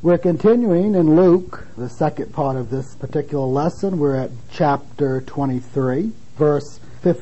We're continuing in Luke, the second part of this particular lesson. We're at chapter 23, verse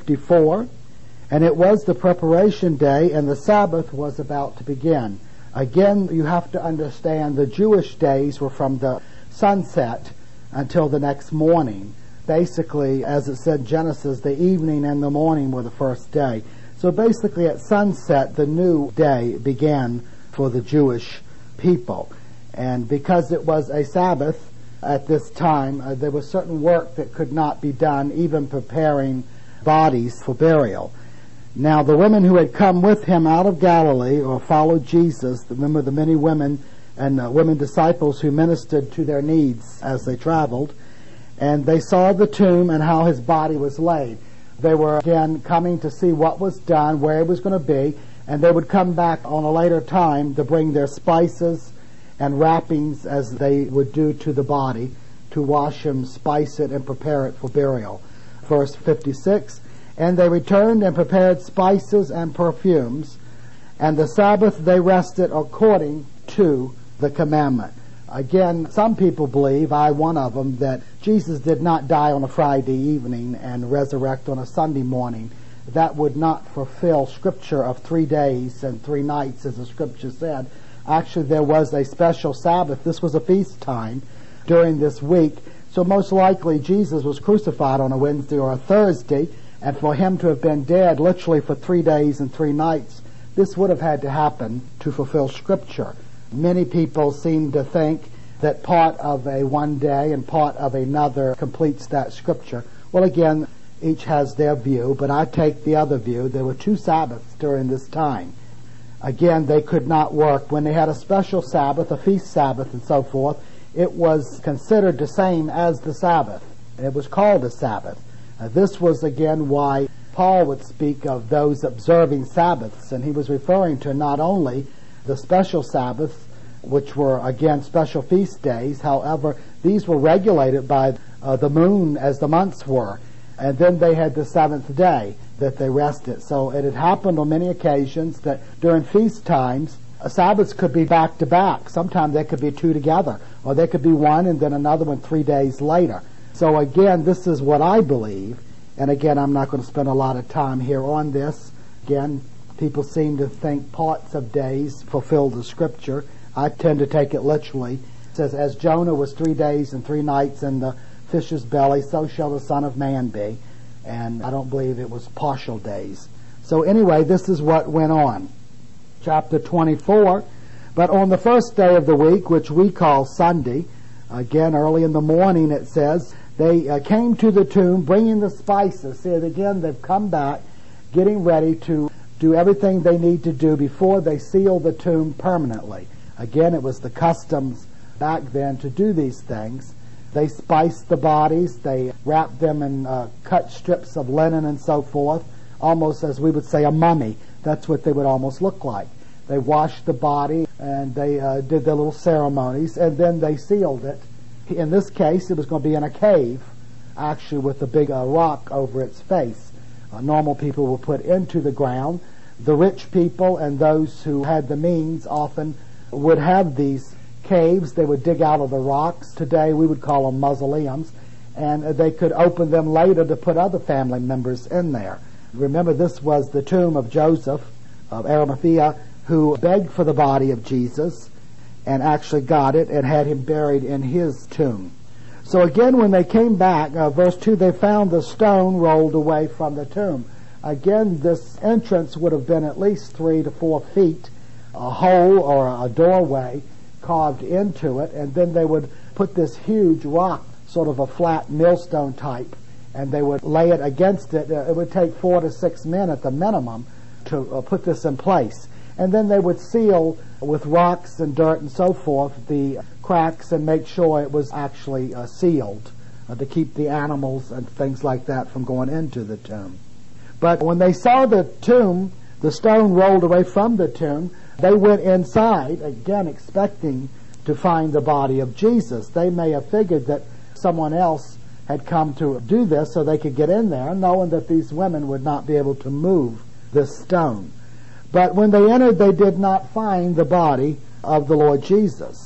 54. And it was the preparation day, and the Sabbath was about to begin. Again, you have to understand the Jewish days were from the sunset until the next morning. Basically, as it said in Genesis, the evening and the morning were the first day. So basically at sunset, the new day began for the Jewish people. And because it was a Sabbath at this time, there was certain work that could not be done, even preparing bodies for burial. Now, the women who had come with him out of Galilee, or followed Jesus, remember the many women and women disciples who ministered to their needs as they traveled, and they saw the tomb and how his body was laid. They were again coming to see what was done, where it was going to be, and they would come back on a later time to bring their spices and wrappings as they would do to the body, to wash him, spice it, and prepare it for burial. Verse 56, and they returned and prepared spices and perfumes, and the Sabbath they rested according to the commandment. Again, some people believe, I one of them, that Jesus did not die on a Friday evening and resurrect on a Sunday morning. That would not fulfill Scripture of 3 days and 3 nights, as the Scripture said. Actually, there was a special Sabbath. This was a feast time during this week. So most likely Jesus was crucified on a Wednesday or a Thursday, and for him to have been dead literally for 3 days and 3 nights, this would have had to happen to fulfill Scripture. Many people seem to think that part of a one day and part of another completes that Scripture. Well, again, each has their view, but I take the other view. There were 2 Sabbaths during this time. Again, they could not work. When they had a special Sabbath, a feast Sabbath and so forth, it was considered the same as the Sabbath. It was called a Sabbath. This was again why Paul would speak of those observing Sabbaths, and he was referring to not only the special Sabbaths, which were again special feast days. However, these were regulated by the moon as the months were. And then they had the 7th day that they rested. So it had happened on many occasions that during feast times, Sabbaths could be back to back. Sometimes there could be 2 together, or there could be one and then another one 3 days later. So again, this is what I believe. And again, I'm not going to spend a lot of time here on this. Again, people seem to think parts of days fulfill the Scripture. I tend to take it literally. It says, as Jonah was 3 days and 3 nights in the fish's belly, so shall the Son of Man be. And I don't believe it was partial days. So anyway, this is what went on. Chapter 24, but on the first day of the week, which we call Sunday, again early in the morning it says, they came to the tomb bringing the spices. See, again, they've come back getting ready to do everything they need to do before they seal the tomb permanently. Again, it was the customs back then to do these things. They spiced the bodies, they wrapped them in cut strips of linen and so forth, almost as we would say a mummy. That's what they would almost look like. They washed the body and they did their little ceremonies, and then they sealed it. In this case, it was going to be in a cave, actually with a big rock over its face. Normal people were put into the ground. The rich people and those who had the means often would have these caves. They would dig out of the rocks. Today we would call them mausoleums, and they could open them later to put other family members in there. Remember, this was the tomb of Joseph of Arimathea, who begged for the body of Jesus and actually got it and had him buried in his tomb. So again, when they came back, verse 2, they found the stone rolled away from the tomb. Again, this entrance would have been at least 3 to 4 feet, a hole or a doorway carved into it, and then they would put this huge rock, sort of a flat millstone type, and they would lay it against it. It would take 4 to 6 men at the minimum to put this in place. And then they would seal with rocks and dirt and so forth the cracks and make sure it was actually sealed to keep the animals and things like that from going into the tomb. But when they saw the tomb, the stone rolled away from the tomb, they went inside, again expecting to find the body of Jesus. They may have figured that someone else had come to do this so they could get in there, knowing that these women would not be able to move this stone. But when they entered, they did not find the body of the Lord Jesus.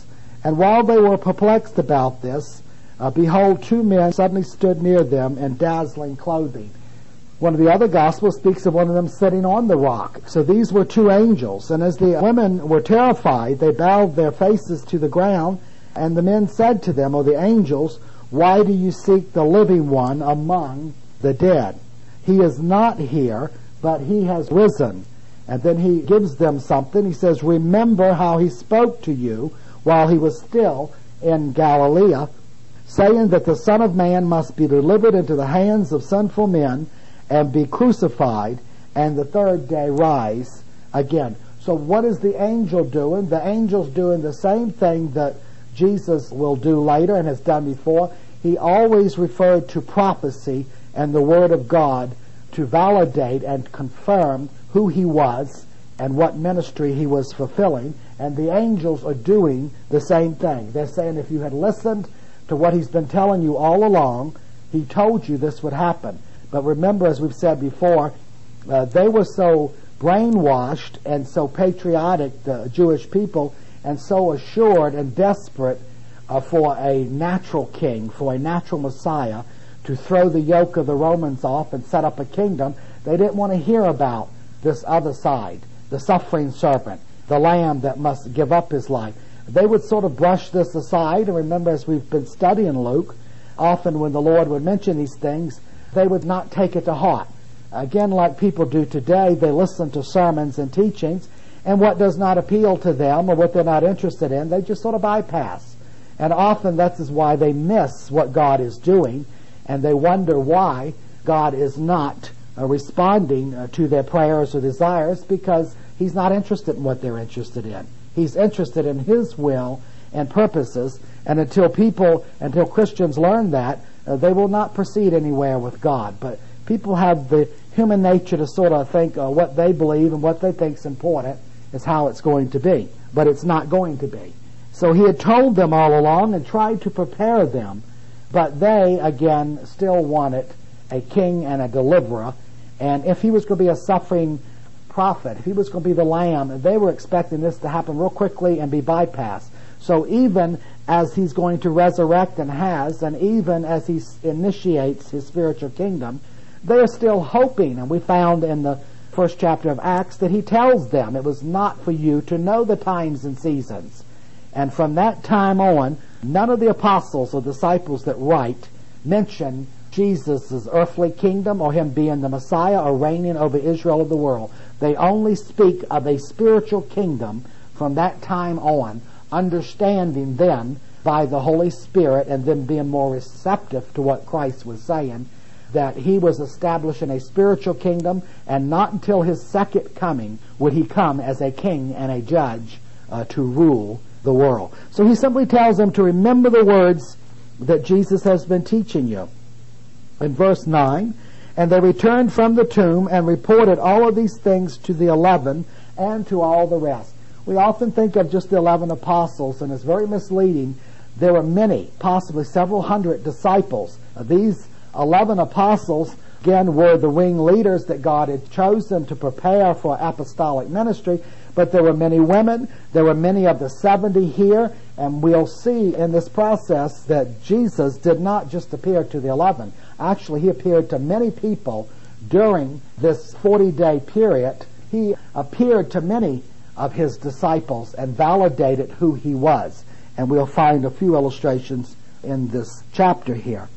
And while they were perplexed about this, behold, two men suddenly stood near them in dazzling clothing. One of the other Gospels speaks of one of them sitting on the rock. So these were two angels. And as the women were terrified, they bowed their faces to the ground. And the men said to them, or the angels, why do you seek the living one among the dead? He is not here, but he has risen. And then he gives them something. He says, remember how he spoke to you while he was still in Galilee, saying that the Son of Man must be delivered into the hands of sinful men and be crucified, and the third day rise again. So what is the angel doing? The angel's doing the same thing that Jesus will do later and has done before. He always referred to prophecy and the Word of God to validate and confirm who he was and what ministry he was fulfilling. And the angels are doing the same thing. They're saying, if you had listened to what he's been telling you all along, he told you this would happen. But remember, as we've said before, they were so brainwashed and so patriotic, the Jewish people, and so assured and desperate for a natural king, for a natural Messiah, to throw the yoke of the Romans off and set up a kingdom. They didn't want to hear about this other side, the suffering servant, the lamb that must give up his life. They would sort of brush this aside. And remember, as we've been studying Luke, often when the Lord would mention these things, they would not take it to heart. Again, like people do today, they listen to sermons and teachings, and what does not appeal to them or what they're not interested in, they just sort of bypass. And often that's why they miss what God is doing, and they wonder why God is not responding to their prayers or desires, because he's not interested in what they're interested in. He's interested in his will and purposes, and until Christians learn that, they will not proceed anywhere with God. But people have the human nature to sort of think what they believe and what they think is important is how it's going to be. But it's not going to be. So he had told them all along and tried to prepare them, but they, again, still wanted a king and a deliverer. And if he was going to be a suffering prophet, if he was going to be the lamb, they were expecting this to happen real quickly and be bypassed. So even as he's going to resurrect and has, and even as he initiates his spiritual kingdom, they are still hoping. And we found in the first chapter of Acts that he tells them it was not for you to know the times and seasons. And from that time on, none of the apostles or disciples that write mention Jesus' earthly kingdom or him being the Messiah or reigning over Israel of the world. They only speak of a spiritual kingdom from that time on, understanding then by the Holy Spirit and them being more receptive to what Christ was saying, that he was establishing a spiritual kingdom, and not until his second coming would he come as a king and a judge to rule the world. So he simply tells them to remember the words that Jesus has been teaching you. In verse 9, and they returned from the tomb and reported all of these things to the 11 and to all the rest. We often think of just the 11 apostles, and it's very misleading. There were many, possibly several hundred disciples. These 11 apostles, again, were the wing leaders that God had chosen to prepare for apostolic ministry, but there were many women. There were many of the 70 here, and we'll see in this process that Jesus did not just appear to the 11. Actually, he appeared to many people during this 40-day period. He appeared to many of his disciples and validated who he was. And we'll find a few illustrations in this chapter here.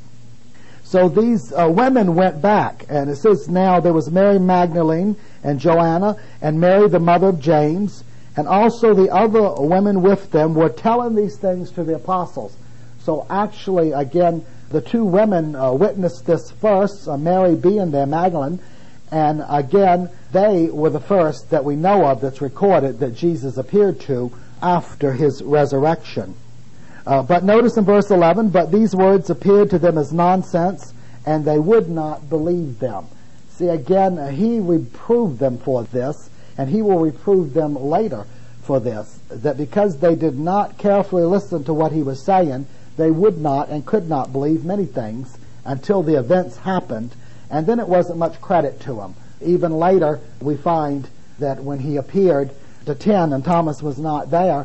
So these women went back, and it says now there was Mary Magdalene and Joanna and Mary the mother of James, and also the other women with them were telling these things to the apostles. So actually, again, the two women witnessed this first, Mary being there, Magdalene, and again, they were the first that we know of that's recorded that Jesus appeared to after his resurrection. But notice in verse 11, but these words appeared to them as nonsense, and they would not believe them. See, again, he reproved them for this, and he will reprove them later for this, that because they did not carefully listen to what he was saying, they would not and could not believe many things until the events happened, and then it wasn't much credit to him. Even later, we find that when he appeared to 10 and Thomas was not there,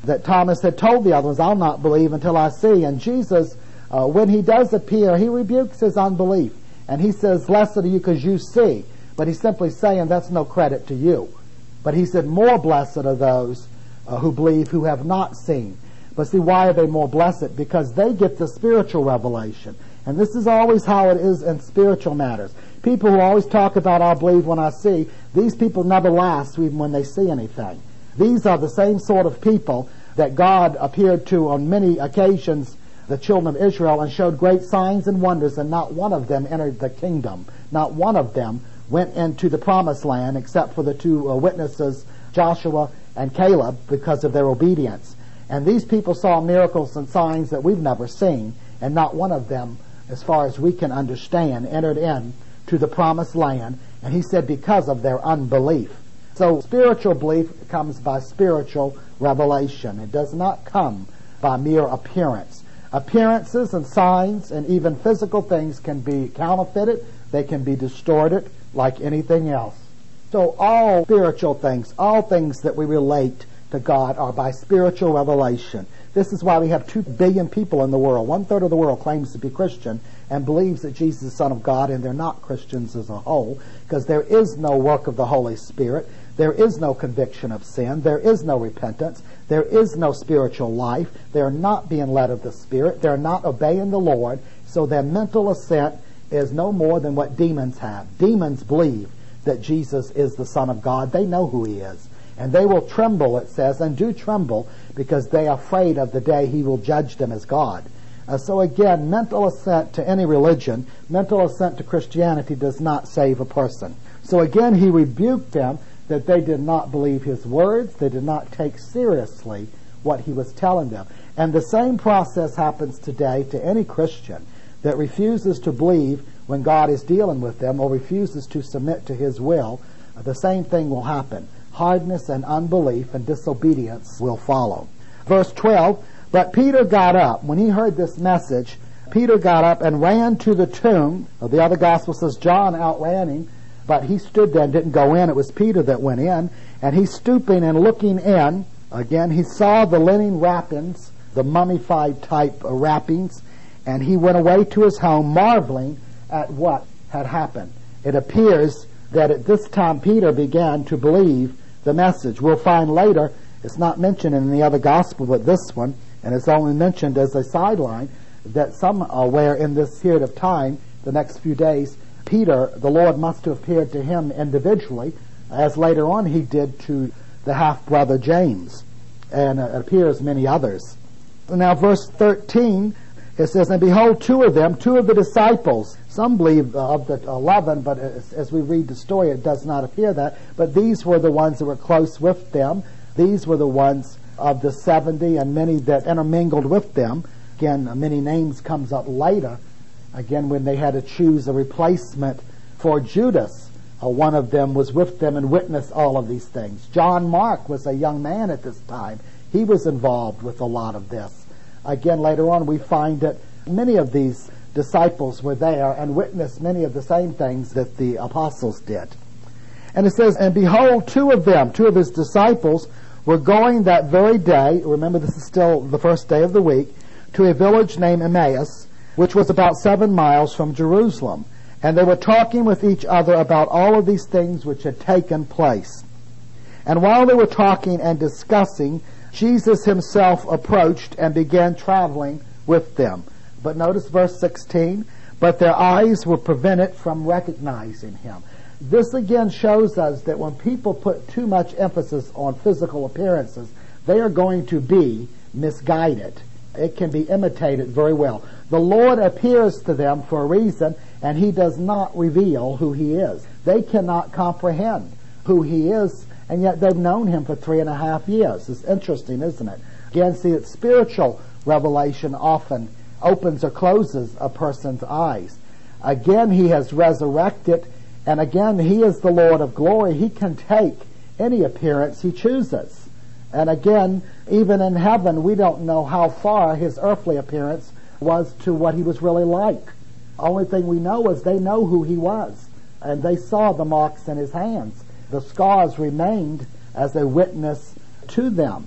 that Thomas had told the other ones, I'll not believe until I see. And Jesus, when he does appear, he rebukes his unbelief. And he says, blessed are you because you see. But he's simply saying that's no credit to you. But he said, more blessed are those who believe who have not seen. But see, why are they more blessed? Because they get the spiritual revelation. And this is always how it is in spiritual matters. People who always talk about, I'll believe when I see, these people never last even when they see anything. These are the same sort of people that God appeared to on many occasions, the children of Israel, and showed great signs and wonders, and not one of them entered the kingdom. Not one of them went into the promised land except for the two witnesses, Joshua and Caleb, because of their obedience. And these people saw miracles and signs that we've never seen, and not one of them, as far as we can understand, entered in to the promised land. And he said because of their unbelief. So spiritual belief comes by spiritual revelation. It does not come by mere appearance. Appearances and signs and even physical things can be counterfeited. They can be distorted like anything else. So all spiritual things, all things that we relate to God are by spiritual revelation. This is why we have 2 billion people in the world. 1/3 of the world claims to be Christian and believes that Jesus is the Son of God, and they're not Christians as a whole, because there is no work of the Holy Spirit. There is no conviction of sin. There is no repentance. There is no spiritual life. They're not being led of the Spirit. They're not obeying the Lord. So their mental assent is no more than what demons have. Demons believe that Jesus is the Son of God. They know who he is. And they will tremble, it says, and do tremble, because they are afraid of the day he will judge them as God. So again, mental assent to any religion, mental assent to Christianity does not save a person. So again, he rebuked them that they did not believe his words. They did not take seriously what he was telling them. And the same process happens today to any Christian that refuses to believe when God is dealing with them or refuses to submit to his will. The same thing will happen. Hardness and unbelief and disobedience will follow. Verse 12, but Peter got up. When he heard this message, Peter got up and ran to the tomb. The other gospel says John outran him, but he stood there and didn't go in. It was Peter that went in. And he's stooping and looking in. Again, he saw the linen wrappings, the mummified type wrappings, and he went away to his home marveling at what had happened. It appears that at this time Peter began to believe the message. We'll find later, it's not mentioned in the other gospel but this one, and it's only mentioned as a sideline, that somewhere in this period of time, the next few days, Peter, the Lord must have appeared to him individually, as later on he did to the half-brother James, and it appears many others. Now verse 13, it says, and behold, 2 of them, 2 of the disciples, some believe of the 11, but as we read the story, it does not appear that, but these were the ones that were close with them. These were the ones of the 70 and many that intermingled with them. Again, many names comes up later, again, when they had to choose a replacement for Judas. One of them was with them and witnessed all of these things. John Mark was a young man at this time. He was involved with a lot of this. Again, later on, we find that many of these disciples were there and witnessed many of the same things that the apostles did. And it says, and behold, 2 of them, 2 of his disciples, were going that very day, remember this is still the first day of the week, to a village named Emmaus, which was about 7 miles from Jerusalem. And they were talking with each other about all of these things which had taken place. And while they were talking and discussing, Jesus himself approached and began traveling with them. But notice verse 16, but their eyes were prevented from recognizing him. This again shows us that when people put too much emphasis on physical appearances, they are going to be misguided. It can be imitated very well. The Lord appears to them for a reason, and he does not reveal who he is. They cannot comprehend who he is, and yet they've known him for 3.5 years. It's interesting, isn't it? Again, see that spiritual revelation often opens or closes a person's eyes. Again, he has resurrected, and again, he is the Lord of glory. He can take any appearance he chooses. And again, even in heaven, we don't know how far his earthly appearance was to what he was really like. Only thing we know is they know who he was, and they saw the marks in his hands. The scars remained as a witness to them.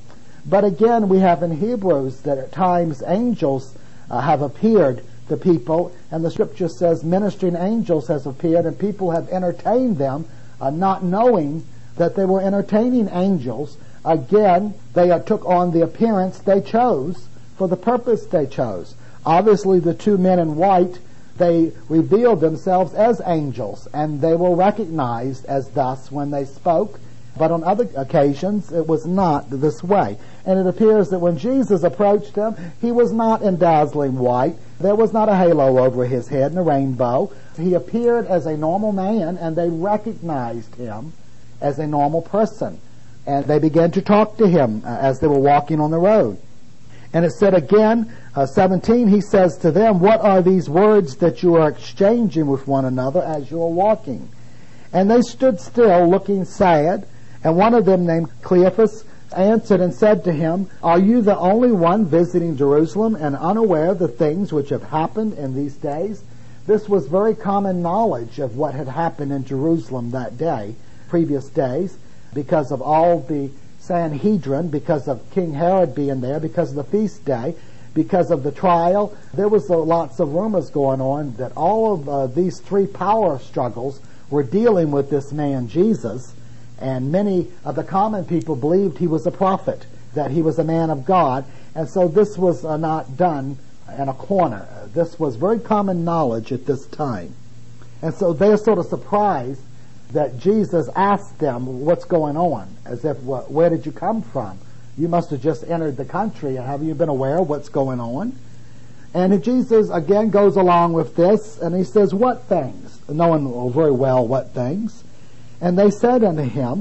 But again, we have in Hebrews that at times angels have appeared to people, and the scripture says ministering angels has appeared, and people have entertained them, not knowing that they were entertaining angels. Again, they took on the appearance they chose for the purpose they chose. Obviously, the two men in white, they revealed themselves as angels, and they were recognized as thus when they spoke. But on other occasions, it was not this way. And it appears that when Jesus approached them, he was not in dazzling white. There was not a halo over his head and a rainbow. He appeared as a normal man, and they recognized him as a normal person. And they began to talk to him as they were walking on the road. And it said again, 17, he says to them, "What are these words that you are exchanging with one another as you are walking?" And they stood still, looking sad. And one of them, named Cleophas, answered and said to him, "Are you the only one visiting Jerusalem and unaware of the things which have happened in these days?" This was very common knowledge of what had happened in Jerusalem that day, previous days, because of all the Sanhedrin, because of King Herod being there, because of the feast day, because of the trial. There was lots of rumors going on that all of these three power struggles were dealing with this man Jesus. And many of the common people believed he was a prophet, that he was a man of God. And so this was not done in a corner. This was very common knowledge at this time. And so they're sort of surprised that Jesus asked them what's going on, as if, where did you come from? You must have just entered the country, and have you been aware of what's going on? And Jesus again goes along with this, and he says, "What things?" Knowing very well what things. And they said unto him,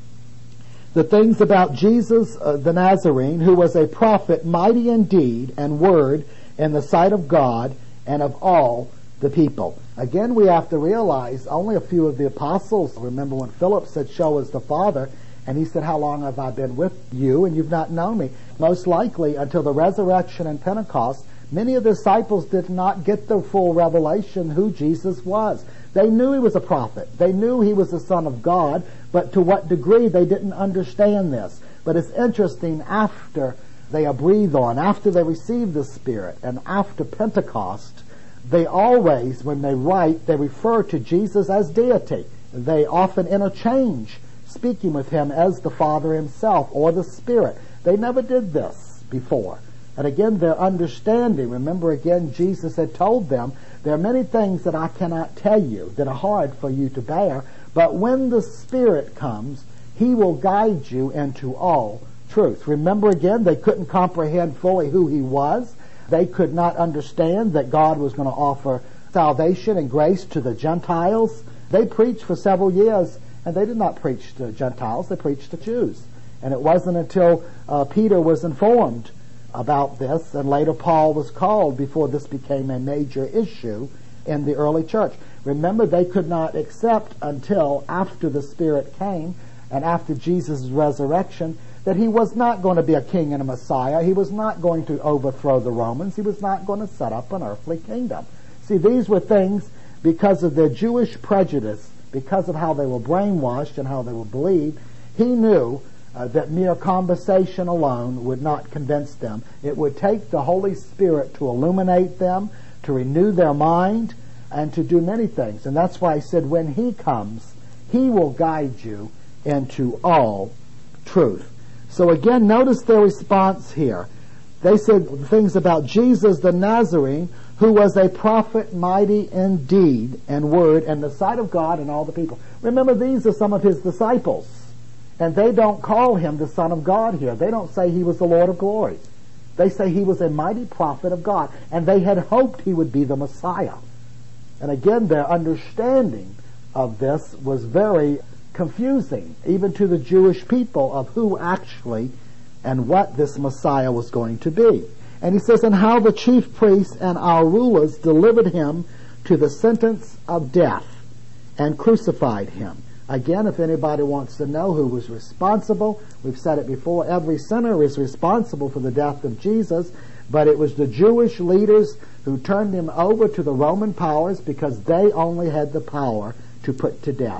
"The things about Jesus the Nazarene, who was a prophet, mighty in deed and word in the sight of God and of all the people." Again, we have to realize only a few of the apostles. Remember when Philip said, "Show us the Father," and he said, "How long have I been with you, and you've not known me?" Most likely, until the resurrection and Pentecost, many of the disciples did not get the full revelation who Jesus was. They knew he was a prophet. They knew he was the Son of God, but to what degree they didn't understand this. But it's interesting, after they are breathed on, after they receive the Spirit, and after Pentecost, they always, when they write, they refer to Jesus as deity. They often interchange speaking with him as the Father himself or the Spirit. They never did this before. And again, their understanding, remember again, Jesus had told them, "There are many things that I cannot tell you that are hard for you to bear, but when the Spirit comes, he will guide you into all truth." Remember again, they couldn't comprehend fully who he was. They could not understand that God was going to offer salvation and grace to the Gentiles. They preached for several years, and they did not preach to Gentiles, they preached to Jews. And it wasn't until Peter was informed about this, and later Paul was called, before this became a major issue in the early church. Remember, they could not accept until after the Spirit came and after Jesus' resurrection that he was not going to be a king and a Messiah. He was not going to overthrow the Romans. He was not going to set up an earthly kingdom. See, these were things because of their Jewish prejudice, because of how they were brainwashed and how they were believed. He knew that mere conversation alone would not convince them. It would take the Holy Spirit to illuminate them, to renew their mind, and to do many things. And that's why he said, when he comes, he will guide you into all truth. So again, notice their response here. They said things about Jesus the Nazarene, who was a prophet mighty in deed and word in the sight of God and all the people. Remember, these are some of his disciples. And they don't call him the Son of God here. They don't say he was the Lord of glory. They say he was a mighty prophet of God. And they had hoped he would be the Messiah. And again, their understanding of this was very confusing, even to the Jewish people, of who actually and what this Messiah was going to be. And he says, "And how the chief priests and our rulers delivered him to the sentence of death and crucified him." Again, if anybody wants to know who was responsible, we've said it before, every sinner is responsible for the death of Jesus, but it was the Jewish leaders who turned him over to the Roman powers because they only had the power to put to death.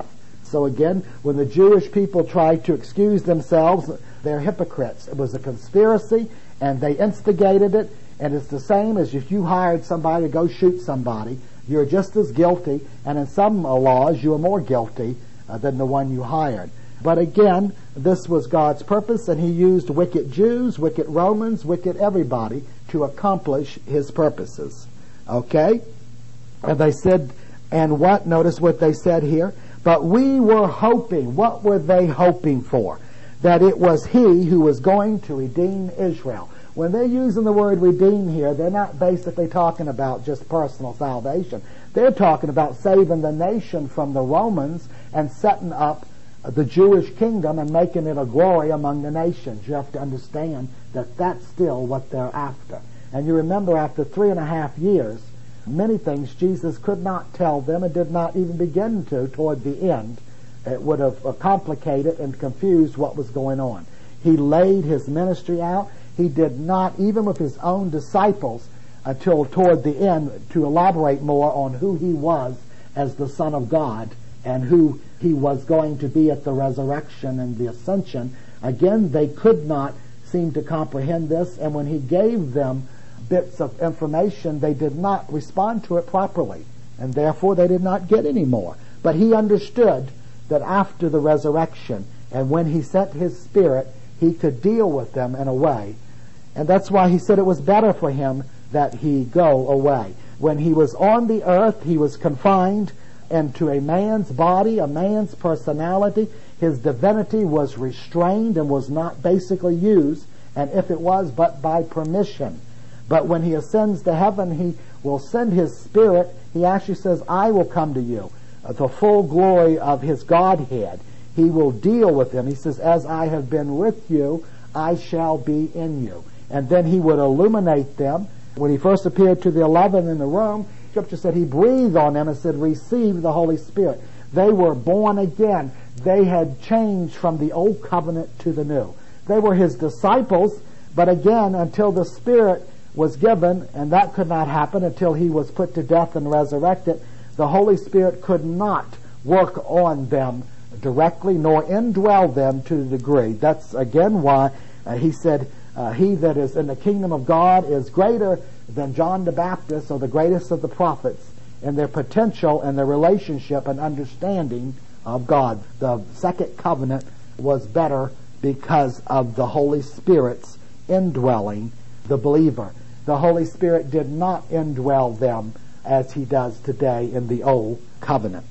So again, when the Jewish people tried to excuse themselves, they're hypocrites. It was a conspiracy, and they instigated it, and it's the same as if you hired somebody to go shoot somebody. You're just as guilty, and in some laws, you are more guilty than the one you hired. But again, this was God's purpose, and he used wicked Jews, wicked Romans, wicked everybody to accomplish his purposes. Okay? And they said, and what? Notice what they said here. But we were hoping. What were they hoping for? That it was he who was going to redeem Israel. When they're using the word redeem here, they're not basically talking about just personal salvation. They're talking about saving the nation from the Romans and setting up the Jewish kingdom and making it a glory among the nations. You have to understand that that's still what they're after. And you remember after 3.5 years, many things Jesus could not tell them and did not even begin to toward the end. It would have complicated and confused what was going on. He laid his ministry out. He did not, even with his own disciples, until toward the end, to elaborate more on who he was as the Son of God and who he was going to be at the resurrection and the ascension. Again, they could not seem to comprehend this, and when he gave them bits of information, they did not respond to it properly, and therefore they did not get any more. But he understood that after the resurrection, and when he sent his Spirit, he could deal with them in a way. And that's why he said it was better for him that he go away. When he was on the earth, he was confined into a man's body, a man's personality. His divinity was restrained and was not basically used, and if it was, but by permission. But when he ascends to heaven, he will send his Spirit. He actually says, I will come to you. The full glory of his Godhead. He will deal with them. He says, as I have been with you, I shall be in you. And then he would illuminate them. When he first appeared to the 11 in the room, Scripture said he breathed on them and said, receive the Holy Spirit. They were born again. They had changed from the old covenant to the new. They were his disciples, but again, until the Spirit was given, and that could not happen until he was put to death and resurrected, the Holy Spirit could not work on them directly nor indwell them to the degree. That's again why he said, he that is in the kingdom of God is greater than John the Baptist or the greatest of the prophets in their potential and their relationship and understanding of God. The second covenant was better because of the Holy Spirit's indwelling the believer. The Holy Spirit did not indwell them as he does today in the old covenant.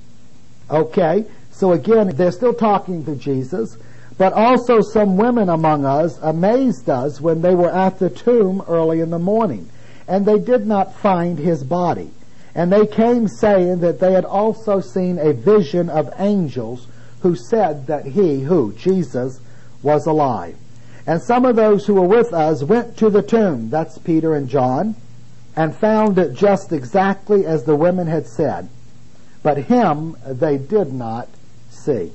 Okay, so again, they're still talking to Jesus, but also some women among us amazed us when they were at the tomb early in the morning, and they did not find his body. And they came saying that they had also seen a vision of angels who said that he, who? Jesus, was alive. And some of those who were with us went to the tomb, that's Peter and John, and found it just exactly as the women had said. But him they did not see.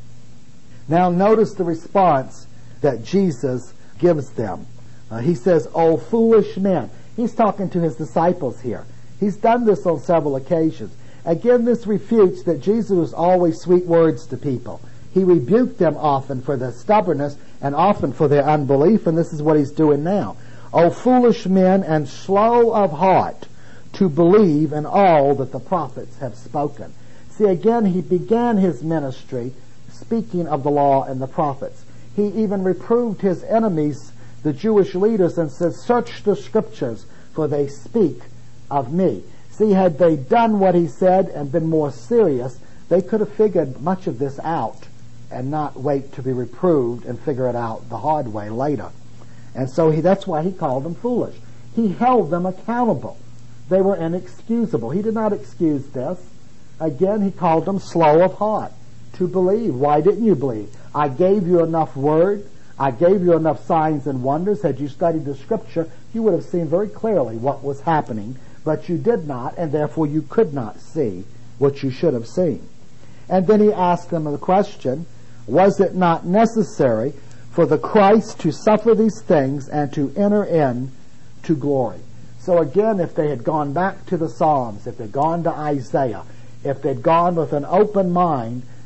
Now notice the response that Jesus gives them. He says, "O foolish men." He's talking to his disciples here. He's done this on several occasions. Again, this refutes that Jesus was always sweet words to people. He rebuked them often for their stubbornness and often for their unbelief, and this is what he's doing now. O foolish men and slow of heart to believe in all that the prophets have spoken. See, again, he began his ministry speaking of the law and the prophets. He even reproved his enemies, the Jewish leaders, and said, "Search the scriptures, for they speak of me." See, had they done what he said and been more serious, they could have figured much of this out and not wait to be reproved and figure it out the hard way later. And so that's why he called them foolish. He held them accountable. They were inexcusable. He did not excuse this. Again, he called them slow of heart to believe. Why didn't you believe? I gave you enough word. I gave you enough signs and wonders. Had you studied the scripture, you would have seen very clearly what was happening, but you did not, and therefore you could not see what you should have seen. And then he asked them the question, was it not necessary for the Christ to suffer these things and to enter in to glory? So again, if they had gone back to the Psalms, if they'd gone to Isaiah, if they'd gone with an open mind,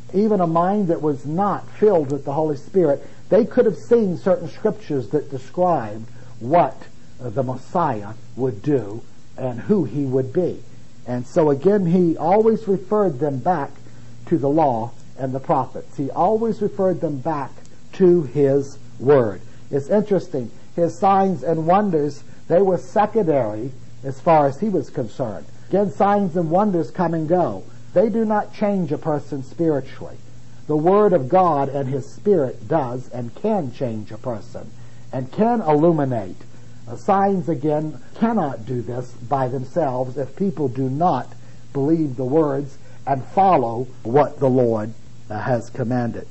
even a mind that was not filled with the Holy Spirit, they could have seen certain scriptures that described what the Messiah would do and who he would be. And so again, he always referred them back to the law and the prophets. He always referred them back to his word. It's interesting. His signs and wonders, they were secondary as far as he was concerned. Again, signs and wonders come and go. They do not change a person spiritually. The Word of God and His Spirit does and can change a person and can illuminate. Signs, again, cannot do this by themselves if people do not believe the words and follow what the Lord has commanded.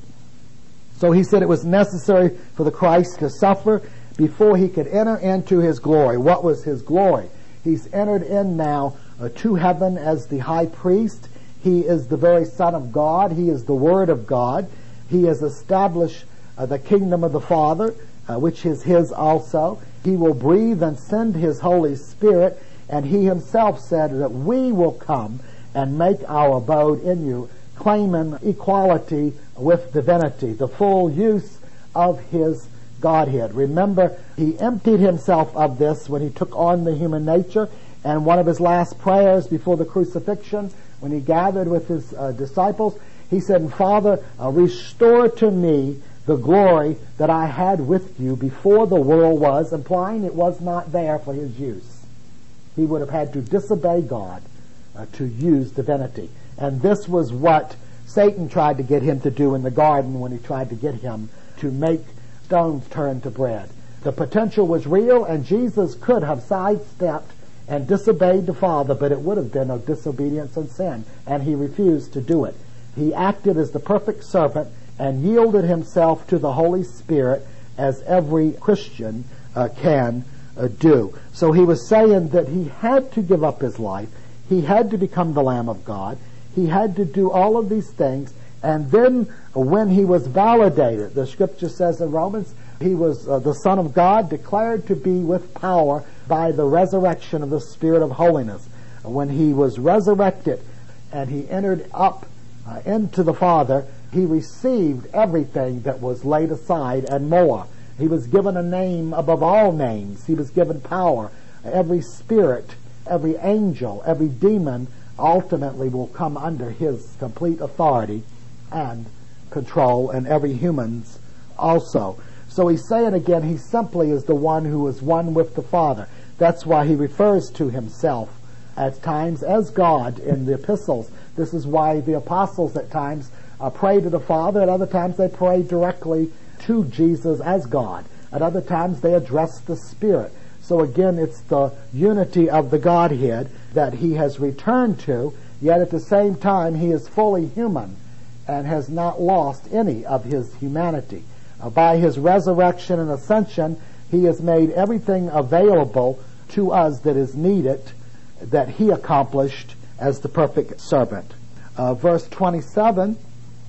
So he said it was necessary for the Christ to suffer before he could enter into his glory. What was his glory? He's entered in now to heaven as the high priest. He is the very Son of God. He is the Word of God. He has established the kingdom of the Father, which is his also. He will breathe and send his Holy Spirit, and he himself said that we will come and make our abode in you, claiming equality with divinity, the full use of his Godhead. Remember, he emptied himself of this when he took on the human nature, and one of his last prayers before the crucifixion, when he gathered with his disciples, he said, Father, restore to me the glory that I had with you before the world was, implying it was not there for his use. He would have had to disobey God to use divinity. And this was what Satan tried to get him to do in the garden when he tried to get him to make stones turn to bread. The potential was real, and Jesus could have sidestepped and disobeyed the Father, but it would have been a disobedience and sin, and he refused to do it. He acted as the perfect servant and yielded himself to the Holy Spirit, as every Christian can do. So he was saying that he had to give up his life. He had to become the Lamb of God. He had to do all of these things. And then when he was validated, the scripture says in Romans, he was the Son of God, declared to be with power by the resurrection of the Spirit of holiness. When he was resurrected and he entered up into the Father, he received everything that was laid aside and more. He was given a name above all names. He was given power. Every spirit, every angel, every demon ultimately will come under his complete authority and control, and every human's also. So he's saying again, he simply is the one who is one with the Father. That's why he refers to himself at times as God in the epistles. This is why the apostles at times pray to the Father. At other times they pray directly to Jesus as God. At other times they address the Spirit. So again, it's the unity of the Godhead that he has returned to, yet at the same time he is fully human and has not lost any of his humanity. By his resurrection and ascension, he has made everything available to us that is needed, that he accomplished as the perfect servant. Verse 27,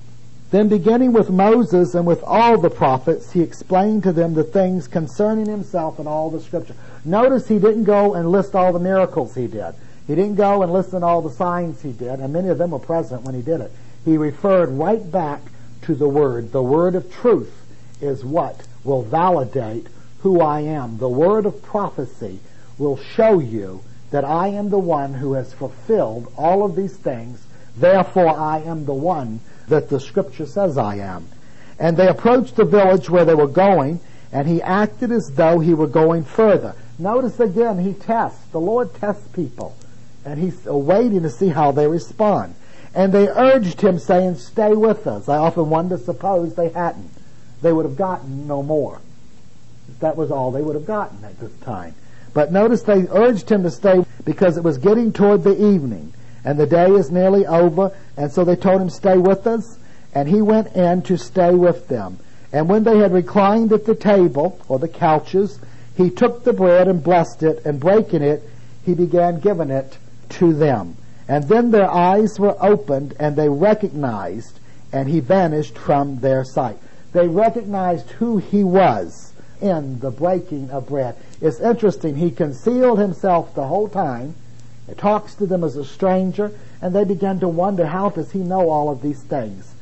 then beginning with Moses and with all the prophets, he explained to them the things concerning himself in all the scripture. Notice he didn't go and list all the miracles he did. He didn't go and list all the signs he did, and many of them were present when he did it. He referred right back to the Word. The Word of truth is what will validate who I am. The word of prophecy will show you that I am the one who has fulfilled all of these things. Therefore, I am the one that the Scripture says I am. And they approached the village where they were going, and he acted as though he were going further. Notice again, he tests. The Lord tests people, and he's waiting to see how they respond. And they urged him, saying, stay with us. I often wonder, suppose they hadn't. They would have gotten no more. That was all they would have gotten at this time. But notice they urged him to stay because it was getting toward the evening, and the day is nearly over, and so they told him, stay with us, and he went in to stay with them. And when they had reclined at the table, or the couches, he took the bread and blessed it, and breaking it, he began giving it to them. And then their eyes were opened, and they recognized, and he vanished from their sight. They recognized who he was in the breaking of bread. It's interesting. He concealed himself the whole time. He talks to them as a stranger, and they began to wonder, how does he know all of these things?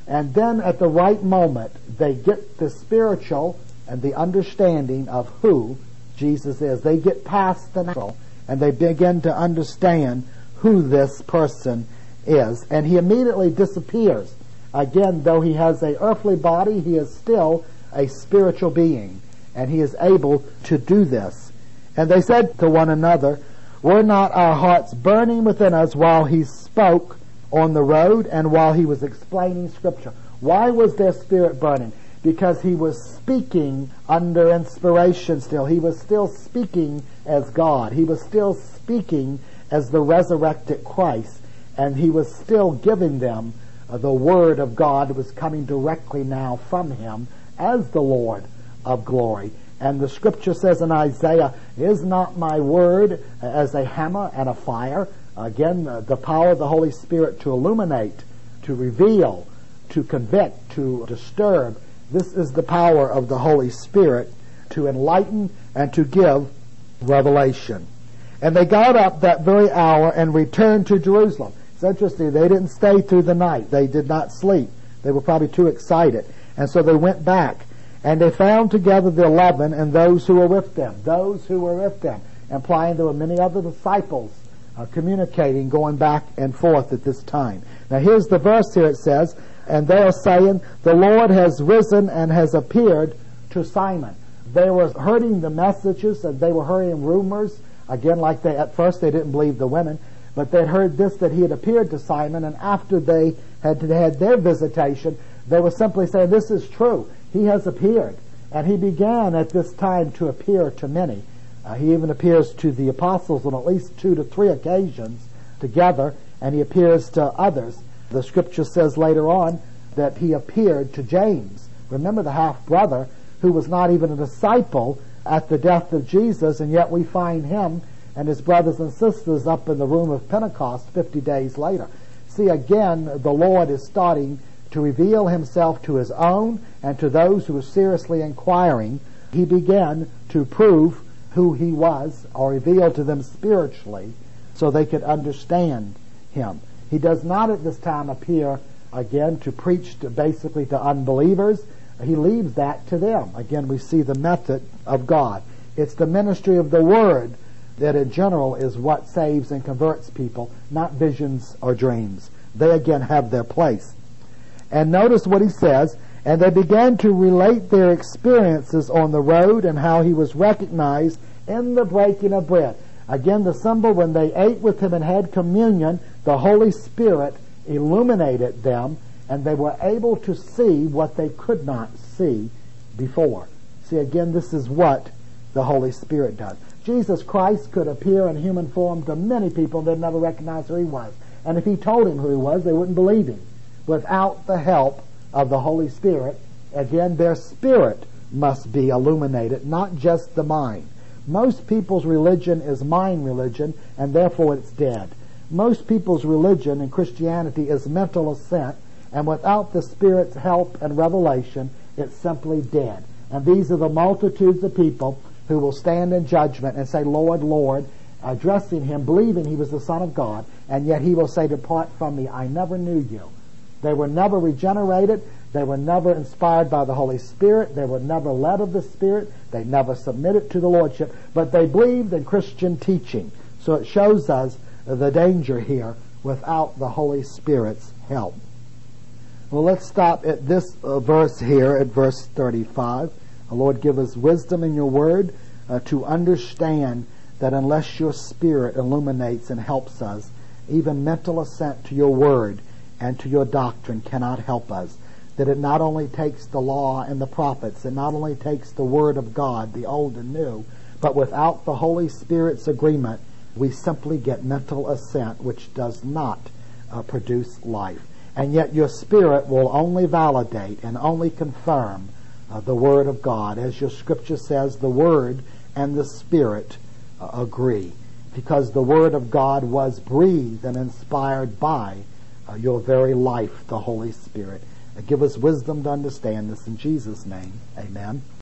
And then at the right moment, they get the spiritual and the understanding of who Jesus is. They get past the natural and they begin to understand who this person is. And he immediately disappears. Again, though he has an earthly body, he is still a spiritual being, and he is able to do this. And they said to one another, "Were not our hearts burning within us while he spoke on the road and while he was explaining Scripture?" Why was their spirit burning? Because he was speaking under inspiration still. He was still speaking as God. He was still speaking as the resurrected Christ. And he was still giving them the Word of God that was coming directly now from him as the Lord of glory. And the Scripture says in Isaiah, "Is not my word as a hammer and a fire?" Again, the power of the Holy Spirit to illuminate, to reveal, to convict, to disturb. This is the power of the Holy Spirit to enlighten and to give revelation. And they got up that very hour and returned to Jerusalem. It's interesting, they didn't stay through the night. They did not sleep. They were probably too excited. And so they went back. And they found together the 11 and those who were with them. Those who were with them, implying there were many other disciples communicating, going back and forth at this time. Now here's the verse here. It says, "And they are saying, the Lord has risen and has appeared to Simon." They were hearing the messages and they were hearing rumors. Again, like at first they didn't believe the women, but they heard this, that he had appeared to Simon, and after they had their visitation, they were simply saying, "This is true. He has appeared." And he began at this time to appear to many. He even appears to the apostles on at least 2 to 3 occasions together, and he appears to others. The Scripture says later on that he appeared to James. Remember the half-brother who was not even a disciple at the death of Jesus, and yet we find him and his brothers and sisters up in the room of Pentecost 50 days later. See, again, the Lord is starting to reveal himself to his own and to those who were seriously inquiring. He began to prove who he was, or reveal to them spiritually, so they could understand him. He does not at this time appear again to preach basically to unbelievers. He leaves that to them. Again, we see the method of God. It's the ministry of the Word that in general is what saves and converts people, not visions or dreams. They again have their place. And notice what he says, "And they began to relate their experiences on the road and how he was recognized in the breaking of bread." Again, the symbol, when they ate with him and had communion, the Holy Spirit illuminated them, and they were able to see what they could not see before. See, again, this is what the Holy Spirit does. Jesus Christ could appear in human form to many people and they'd never recognize who he was. And if he told him who he was, they wouldn't believe him. Without the help of the Holy Spirit, again, their spirit must be illuminated, not just the mind. Most people's religion is mind religion, and therefore it's dead. Most people's religion in Christianity is mental assent, and without the Spirit's help and revelation, it's simply dead. And these are the multitudes of people who will stand in judgment and say, "Lord, Lord," addressing him, believing he was the Son of God, and yet he will say, "Depart from me, I never knew you." They were never regenerated. They were never inspired by the Holy Spirit. They were never led of the Spirit. They never submitted to the Lordship. But they believed in Christian teaching. So it shows us the danger here without the Holy Spirit's help. Well, let's stop at this verse here at verse 35. Lord, give us wisdom in your word to understand that unless your Spirit illuminates and helps us, even mental assent to your word and to your doctrine cannot help us. That it not only takes the law and the prophets, it not only takes the word of God, the old and new, but without the Holy Spirit's agreement, we simply get mental assent, which does not produce life. And yet your Spirit will only validate and only confirm the Word of God. As your Scripture says, the Word and the Spirit agree. Because the Word of God was breathed and inspired by your very life, the Holy Spirit. Give us wisdom to understand this in Jesus' name. Amen.